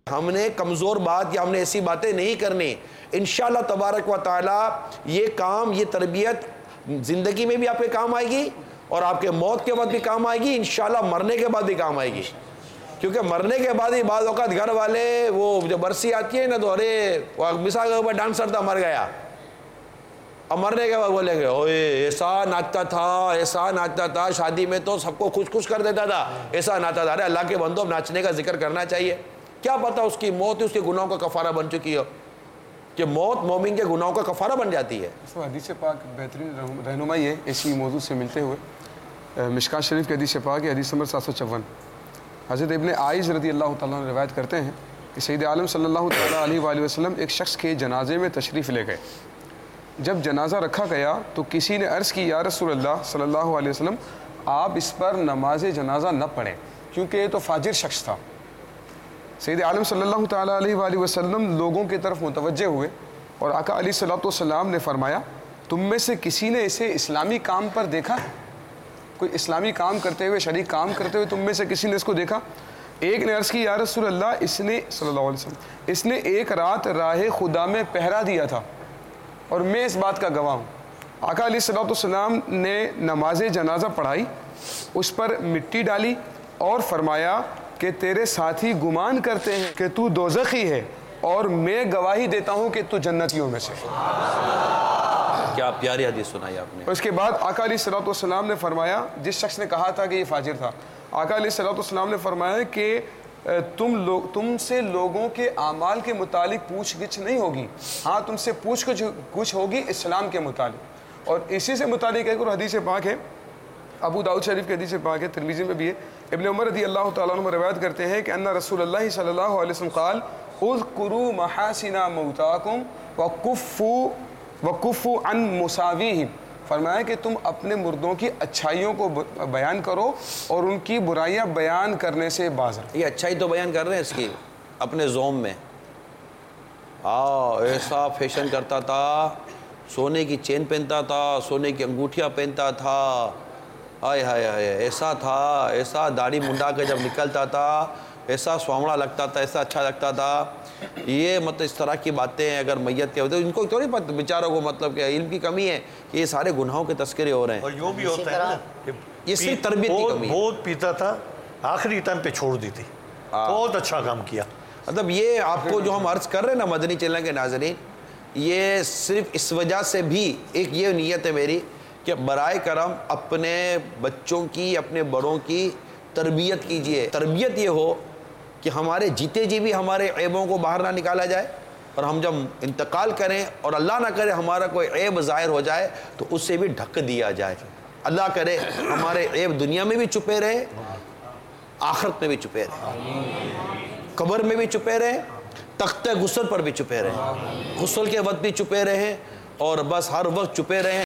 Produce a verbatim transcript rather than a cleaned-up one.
ہم نے کمزور بات یا ہم نے ایسی باتیں نہیں کرنی. انشاءاللہ تبارک و تعالی یہ کام، یہ تربیت زندگی میں بھی آپ کے کام آئے گی اور آپ کے موت کے بعد بھی کام آئے گی، انشاءاللہ مرنے کے بعد بھی کام آئے گی. کیونکہ مرنے کے بعد ہی بعض اوقات گھر والے وہ جو برسی آتی ہے نا تو ارے مثال کے اوپر ڈانسر تھا مر گیا، اب مرنے کے بعد بولیں گے اوے ایسا ناچتا تھا ایسا ناچتا تھا، شادی میں تو سب کو خوش خوش کر دیتا تھا، ایسا ناچتا تھا. ارے اللہ کے بندو اب ناچنے کا ذکر کرنا چاہیے. کیا پتہ اس کی موت ہی اس کے گناہوں کا کفارہ بن چکی ہو، کہ موت مومن کے گناہوں کا کفارہ بن جاتی ہے. حدیث پاک بہترین رہنمائی ہے اسی موضوع سے ملتے ہوئے. مشکات شریف کی حدیث پاک ہے، حدیث نمبر سات سو چون. حضرت ابن عائذ رضی اللہ تعالیٰ عنہ روایت کرتے ہیں کہ سید عالم صلی اللہ تعالیٰ علیہ وآلہ وسلم ایک شخص کے جنازے میں تشریف لے گئے. جب جنازہ رکھا گیا تو کسی نے عرض کی، یا رسول اللہ صلی اللہ علیہ وسلم آپ اس پر نماز جنازہ نہ پڑھیں کیونکہ یہ تو فاجر شخص تھا. سید عالم صلی اللہ تعالیٰ علیہ وآلہ وسلم لوگوں کی طرف متوجہ ہوئے اور آقا علیہ الصلوۃ والسلام نے فرمایا، تم میں سے کسی نے اسے اسلامی کام پر دیکھا؟ کوئی اسلامی کام کرتے ہوئے، شریک کام کرتے ہوئے تم میں سے کسی نے اس کو دیکھا؟ ایک نے عرض کی، یا رسول اللہ اس نے صلی اللہ علیہ وسلم اس نے ایک رات راہ خدا میں پہرا دیا تھا اور میں اس بات کا گواہ ہوں. آقا علیہ الصلوۃ والسلام نے نماز جنازہ پڑھائی، اس پر مٹی ڈالی اور فرمایا کہ تیرے ساتھی گمان کرتے ہیں کہ تو دوزخی ہے اور میں گواہی دیتا ہوں کہ تو جنتیوں میں سے. کیا پیاری حدیث سنائی آپ نے. اس کے بعد آقا علیہ الصلوۃ والسلام نے فرمایا، جس شخص نے کہا تھا کہ یہ فاجر تھا، آقا علیہ الصلوۃ والسلام نے فرمایا کہ تم لوگ تم سے لوگوں کے اعمال کے متعلق پوچھ گچھ نہیں ہوگی، ہاں تم سے پوچھ گچھ ہوگی اسلام کے متعلق. اور اسی سے متعلق ایک اور حدیث پاک ہے، ابو داؤد شریف کی حدیث پاک ہے، ترمذی میں بھی ہے. ابن عمر رضی اللہ تعالیٰ عنہ روایت کرتے ہیں کہ ان رسول اللہ صلی اللہ علیہ وسلم قال اذکروا محاسن موتاکم وکفوا وکفوا عن مساویہم. فرمایا کہ تم اپنے مردوں کی اچھائیوں کو بیان کرو اور ان کی برائیاں بیان کرنے سے باز رہو. یہ اچھائی تو بیان کر رہے ہیں اس کی اپنے زوم میں. آ ایسا فیشن کرتا تھا، سونے کی چین پہنتا تھا، سونے کی انگوٹھیاں پہنتا تھا، ہائے ہائے ہائے ایسا تھا، ایسا داڑھی منڈا کے جب نکلتا تھا ایسا سوامڑا لگتا تھا، ایسا اچھا لگتا تھا. یہ مطلب اس طرح کی باتیں اگر میت کے ہوتے ان کو تھوڑی پتہ بیچاروں کو مطلب کہ علم کی کمی ہے کہ یہ سارے گناہوں کے تذکرے ہو رہے ہیں. اور یوں بھی ہوتا ہے نا کہ یہ صرف تربیت کی کمی ہے. بہت پیتا تھا، آخری ٹائم پہ چھوڑ دی تھی، بہت اچھا کام کیا. مطلب یہ آپ کو جو ہم عرض کر رہے ہیں نا مدنی چینل کے ناظرین، یہ صرف اس وجہ سے بھی ایک یہ نیت ہے میری کہ برائے کرم اپنے بچوں کی، اپنے بڑوں کی تربیت کیجئے. تربیت یہ ہو کہ ہمارے جیتے جی بھی ہمارے عیبوں کو باہر نہ نکالا جائے، اور ہم جب انتقال کریں اور اللہ نہ کرے ہمارا کوئی عیب ظاہر ہو جائے تو اس سے بھی ڈھک دیا جائے. اللہ کرے ہمارے عیب دنیا میں بھی چھپے رہے، آخرت میں بھی چھپے رہے، قبر میں بھی چھپے رہے، تخت غسل پر بھی چھپے رہے، غسل کے وقت بھی چھپے رہے، اور بس ہر وقت چھپے رہے.